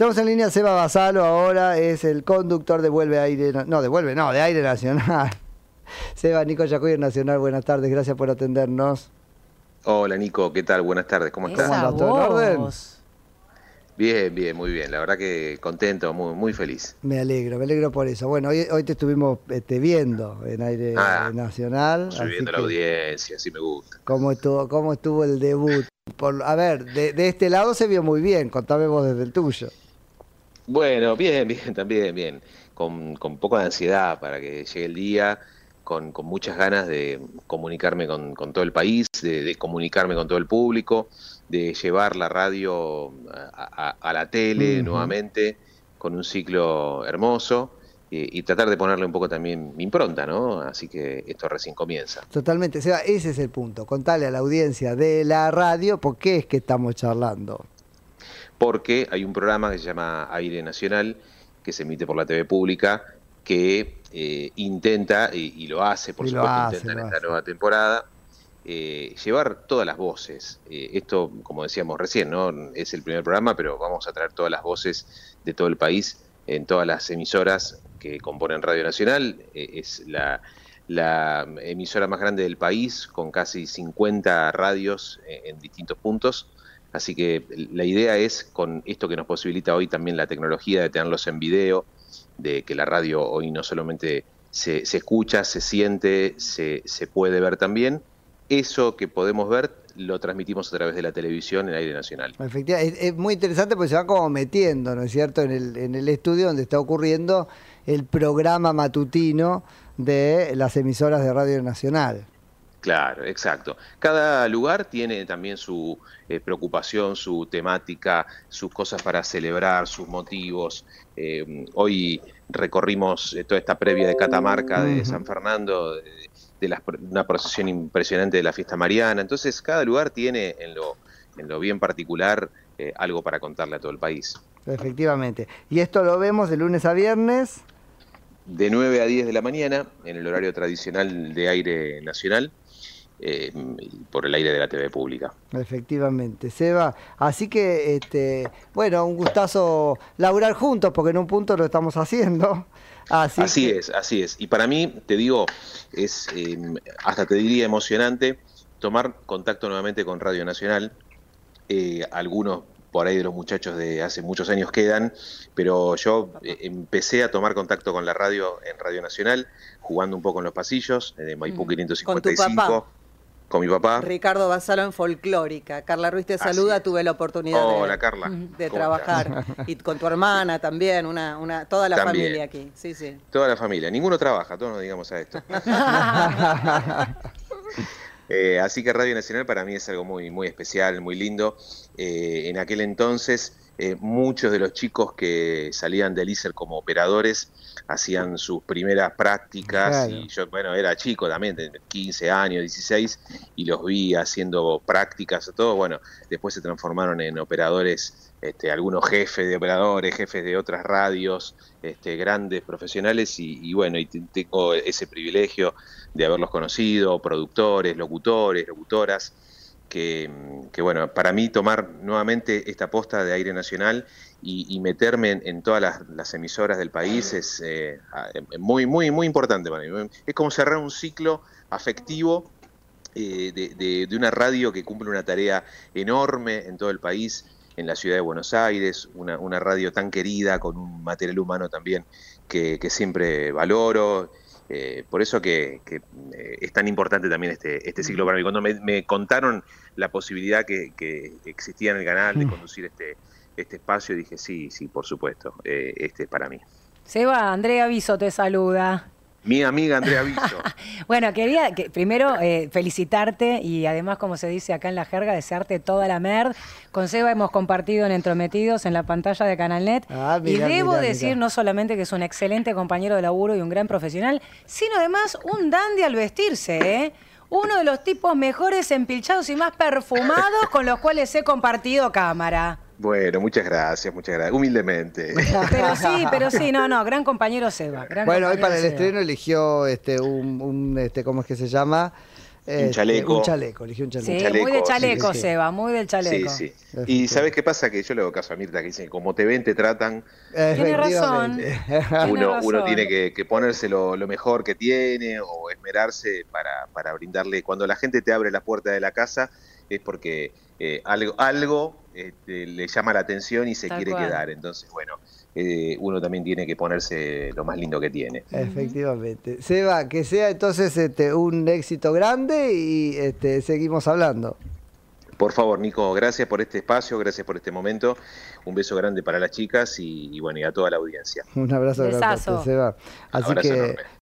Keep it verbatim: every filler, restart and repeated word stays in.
Estamos en línea, Seba Basalo ahora es el conductor de Vuelve Aire, no, de Vuelve, no, de Aire Nacional. Seba, Nico Yacuy, Nacional, buenas tardes, gracias por atendernos. Hola Nico, ¿qué tal? Buenas tardes, ¿cómo estás? ¿Cómo andas? ¿Todo en orden? Bien, bien, muy bien, la verdad que contento, muy, muy feliz. Me alegro, me alegro por eso. Bueno, hoy, hoy te estuvimos este, viendo en Aire ah, Nacional. Subiendo la audiencia, así me gusta. ¿Cómo estuvo, cómo estuvo el debut? Por, a ver, de, de este lado se vio muy bien, contame vos desde el tuyo. Bueno, bien, bien, también bien, con, con poco de ansiedad para que llegue el día, con, con muchas ganas de comunicarme con, con todo el país, de, de comunicarme con todo el público, de llevar la radio a, a, a la tele uh-huh. nuevamente, con un ciclo hermoso, y, y tratar de ponerle un poco también mi impronta, ¿no? Así que esto recién comienza. Totalmente, Seba, ese es el punto, contale a la audiencia de la radio por qué es que estamos charlando. Porque hay un programa que se llama Aire Nacional, que se emite por la T V pública, que eh, intenta, y, y lo hace, por y supuesto, hace, intenta en esta hace. nueva temporada, eh, llevar todas las voces. Eh, esto, como decíamos recién, ¿no? Es el primer programa, pero vamos a traer todas las voces de todo el país, en todas las emisoras que componen Radio Nacional. Eh, es la, la emisora más grande del país, con casi cincuenta radios en, en distintos puntos. Así que la idea es, con esto que nos posibilita hoy también la tecnología de tenerlos en video, de que la radio hoy no solamente se, se escucha, se siente, se, se puede ver también, eso que podemos ver lo transmitimos a través de la televisión en Aire Nacional. Efectivamente, es, es muy interesante porque se va como metiendo, ¿no es cierto?, en el, en el estudio donde está ocurriendo el programa matutino de las emisoras de Radio Nacional. Claro, exacto. Cada lugar tiene también su eh, preocupación, su temática, sus cosas para celebrar, sus motivos. Eh, hoy recorrimos eh, toda esta previa de Catamarca, de San Fernando, de, de la, una procesión impresionante de la fiesta mariana. Entonces, cada lugar tiene en lo, en lo bien particular eh, algo para contarle a todo el país. Efectivamente. Y esto lo vemos de lunes a viernes. De nueve a diez de la mañana, en el horario tradicional de Aire Nacional. Eh, por el aire de la T V pública. Efectivamente, Seba. Así que, este, bueno, un gustazo laburar juntos, porque en un punto lo estamos haciendo. Así, así que... es, así es. Y para mí, te digo, es eh, hasta te diría emocionante tomar contacto nuevamente con Radio Nacional. Eh, algunos por ahí de los muchachos de hace muchos años quedan, pero yo eh, empecé a tomar contacto con la radio en Radio Nacional, jugando un poco en los pasillos, de Maipú quinientos cincuenta y cinco. ¿Con tu papá? Con mi papá. Ricardo Basalo en Folclórica. Carla Ruiz te saluda, Así. Tuve la oportunidad Hola, de, Carla. de trabajar. Estás? Y con tu hermana también, una, una, toda la también. familia aquí. Sí, sí. Toda la familia. Ninguno trabaja, todos nos digamos a esto. eh, así que Radio Nacional para mí es algo muy, muy especial, muy lindo. Eh, en aquel entonces, eh, muchos de los chicos que salían del I S E R como operadores hacían sus primeras prácticas, claro. Y yo, bueno, era chico también, de quince años, dieciséis, y los vi haciendo prácticas, todo, bueno, después se transformaron en operadores, este, algunos jefes de operadores, jefes de otras radios, este, grandes profesionales, y, y bueno, y tengo ese privilegio de haberlos conocido, productores, locutores, locutoras, que, que bueno, para mí tomar nuevamente esta posta de Aire Nacional y, y meterme en, en todas las, las emisoras del país es eh, muy, muy, muy importante para mí. Es como cerrar un ciclo afectivo eh, de, de, de una radio que cumple una tarea enorme en todo el país, en la ciudad de Buenos Aires, una, una radio tan querida, con un material humano también que, que siempre valoro. Eh, por eso que, que eh, es tan importante también este, este ciclo para mí. Cuando me, me contaron la posibilidad que, que existía en el canal de conducir este, este espacio, dije sí, sí, por supuesto, eh, este es para mí. Seba, Andrea Viso te saluda. Mi amiga Andrea Viso. Bueno, quería que, primero eh, felicitarte y además, como se dice acá en la jerga, desearte toda la merd. Con Seba hemos compartido en Entrometidos en la pantalla de Canalnet. Ah, mirá, y debo mirá, decir mirá. no solamente que es un excelente compañero de laburo y un gran profesional, sino además un dandy al vestirse, ¿eh? Uno de los tipos mejores empilchados y más perfumados con los cuales he compartido cámara. Bueno, muchas gracias, muchas gracias. Humildemente. Pero sí, pero sí, no, no, gran compañero Seba. Gran bueno, compañero hoy para el Seba. estreno eligió este un, un este, ¿cómo es que se llama? Este, un chaleco. Un chaleco, eligió un chaleco. Sí, Un chaleco, muy de chaleco, sí, sí. Seba, muy del chaleco. Sí, sí. Y ¿sabes qué pasa? Que yo le hago caso a Mirta, que dice, como te ven, te tratan. Tiene razón. Uno, razón. uno tiene que, que ponerse lo, lo mejor que tiene o esmerarse para, para brindarle. Cuando la gente te abre la puerta de la casa es porque eh, algo, algo este, le llama la atención y se Tal quiere cual. quedar. Entonces, bueno, eh, uno también tiene que ponerse lo más lindo que tiene. Efectivamente. Seba, que sea entonces este, un éxito grande y este, seguimos hablando. Por favor, Nico, gracias por este espacio, gracias por este momento. Un beso grande para las chicas y, y bueno, y a toda la audiencia. Un abrazo grande, Besazo. Seba. Así Abrazo que enorme.